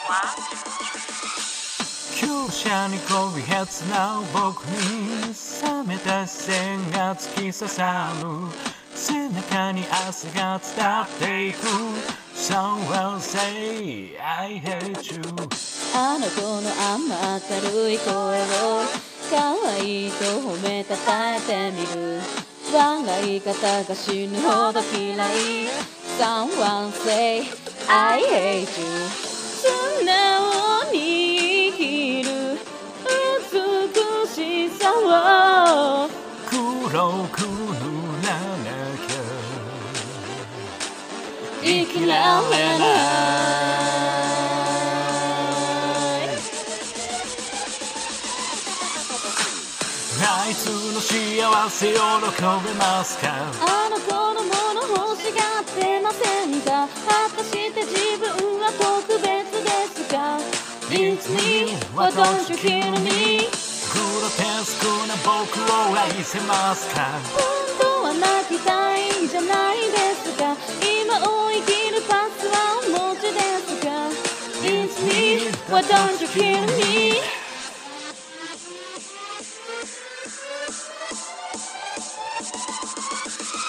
強者にこびへつな僕に冷めた視線が突き刺さる背中に汗が伝っていく Someone say I hate you あの子の甘明るい声を可愛いと褒めたたえてみる笑い方が死ぬほど嫌い Someone say I hate you 素直に生きる美しさを黒く塗らなきゃ生きられないあいつの幸せ喜べますかあの子のもの欲しがってませんか果たして自分は特別ですか It's me, why don't you kill me グロテスクな僕を愛せますか本当は泣きたいんじゃないですか今を生きるパスはお持ちですか It's me, why don't you kill me